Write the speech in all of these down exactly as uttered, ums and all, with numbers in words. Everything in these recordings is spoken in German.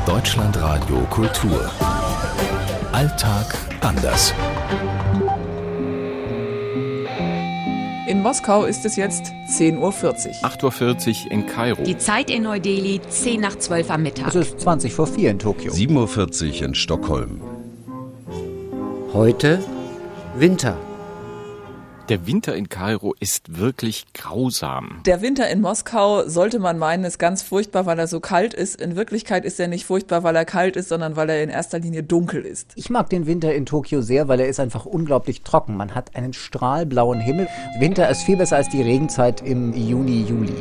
Deutschlandradio Kultur. Alltag anders. In Moskau ist es jetzt zehn Uhr vierzig. acht Uhr vierzig in Kairo. Die Zeit in Neu-Delhi zehn nach zwölf am Mittag. Es ist zwanzig vor vier in Tokio. sieben Uhr vierzig in Stockholm. Heute Winter. Der Winter in Kairo ist wirklich grausam. Der Winter in Moskau, sollte man meinen, ist ganz furchtbar, weil er so kalt ist. In Wirklichkeit ist er nicht furchtbar, weil er kalt ist, sondern weil er in erster Linie dunkel ist. Ich mag den Winter in Tokio sehr, weil er ist einfach unglaublich trocken. Man hat einen strahlblauen Himmel. Winter ist viel besser als die Regenzeit im Juni, Juli.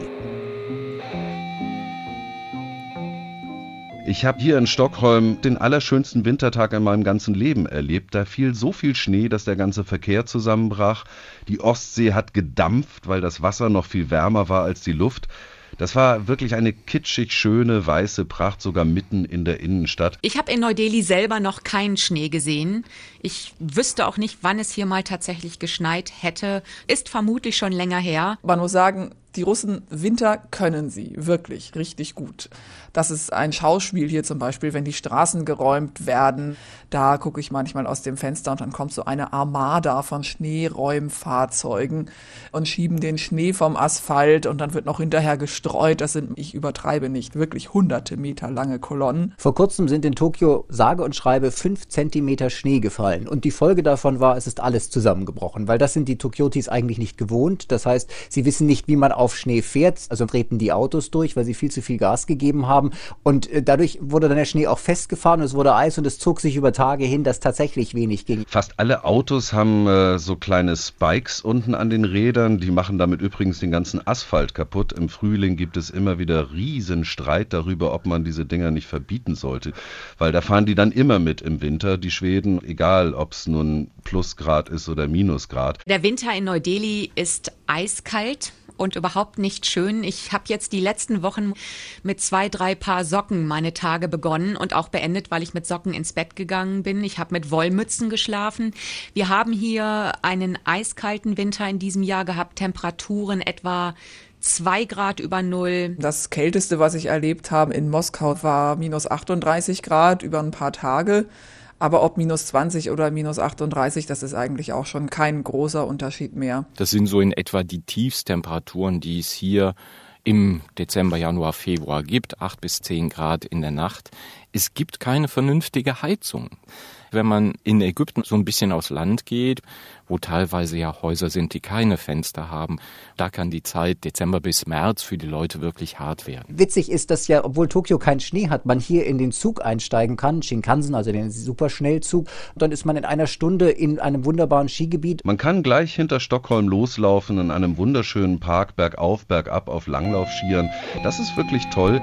Ich habe hier in Stockholm den allerschönsten Wintertag in meinem ganzen Leben erlebt. Da fiel so viel Schnee, dass der ganze Verkehr zusammenbrach. Die Ostsee hat gedampft, weil das Wasser noch viel wärmer war als die Luft. Das war wirklich eine kitschig schöne, weiße Pracht, sogar mitten in der Innenstadt. Ich habe in Neu-Delhi selber noch keinen Schnee gesehen. Ich wüsste auch nicht, wann es hier mal tatsächlich geschneit hätte. Ist vermutlich schon länger her. Man muss sagen, die Russen, Winter können sie wirklich richtig gut. Das ist ein Schauspiel hier zum Beispiel, wenn die Straßen geräumt werden. Da gucke ich manchmal aus dem Fenster und dann kommt so eine Armada von Schneeräumfahrzeugen und schieben den Schnee vom Asphalt und dann wird noch hinterher gestreut. Das sind, ich übertreibe nicht, wirklich hunderte Meter lange Kolonnen. Vor kurzem sind in Tokio sage und schreibe fünf Zentimeter Schnee gefallen. Und die Folge davon war, es ist alles zusammengebrochen. Weil das sind die Tokiotis eigentlich nicht gewohnt. Das heißt, sie wissen nicht, wie man auf Schnee fährt. Also treten die Autos durch, weil sie viel zu viel Gas gegeben haben. Und äh, dadurch wurde dann der Schnee auch festgefahren und es wurde Eis und es zog sich über Tage hin, dass tatsächlich wenig ging. Fast alle Autos haben äh, so kleine Spikes unten an den Rädern. Die machen damit übrigens den ganzen Asphalt kaputt. Im Frühling gibt es immer wieder riesen Streit darüber, ob man diese Dinger nicht verbieten sollte. Weil da fahren die dann immer mit im Winter, die Schweden, egal ob es nun Plusgrad ist oder Minusgrad. Der Winter in Neu-Delhi ist eiskalt und überhaupt nicht schön. Ich habe jetzt die letzten Wochen mit zwei, drei Paar Socken meine Tage begonnen und auch beendet, weil ich mit Socken ins Bett gegangen bin. Ich habe mit Wollmützen geschlafen. Wir haben hier einen eiskalten Winter in diesem Jahr gehabt, Temperaturen etwa zwei Grad über Null. Das Kälteste, was ich erlebt habe in Moskau, war minus achtunddreißig Grad über ein paar Tage. Aber ob minus zwanzig oder minus achtunddreißig, das ist eigentlich auch schon kein großer Unterschied mehr. Das sind so in etwa die Tiefstemperaturen, die es hier im Dezember, Januar, Februar gibt, acht bis zehn Grad in der Nacht. Es gibt keine vernünftige Heizung. Wenn man in Ägypten so ein bisschen aufs Land geht, wo teilweise ja Häuser sind, die keine Fenster haben, da kann die Zeit Dezember bis März für die Leute wirklich hart werden. Witzig ist, dass ja, obwohl Tokio keinen Schnee hat, man hier in den Zug einsteigen kann, Shinkansen, also den Superschnellzug. Dann ist man in einer Stunde in einem wunderbaren Skigebiet. Man kann gleich hinter Stockholm loslaufen in einem wunderschönen Park, bergauf, bergab auf Langlaufskiern. Das ist wirklich toll.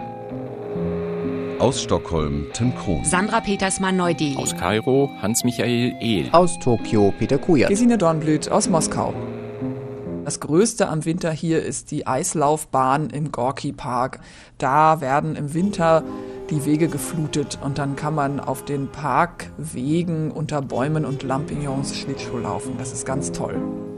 Aus Stockholm, Tim Krohn. Sandra Petersmann, Neu-Delhi. Aus Kairo, Hans-Michael Ehl. Aus Tokio, Peter Kujat. Gesine Dornblüt aus Moskau. Das Größte am Winter hier ist die Eislaufbahn im Gorki Park. Da werden im Winter die Wege geflutet und dann kann man auf den Parkwegen unter Bäumen und Lampignons Schlittschuh laufen. Das ist ganz toll.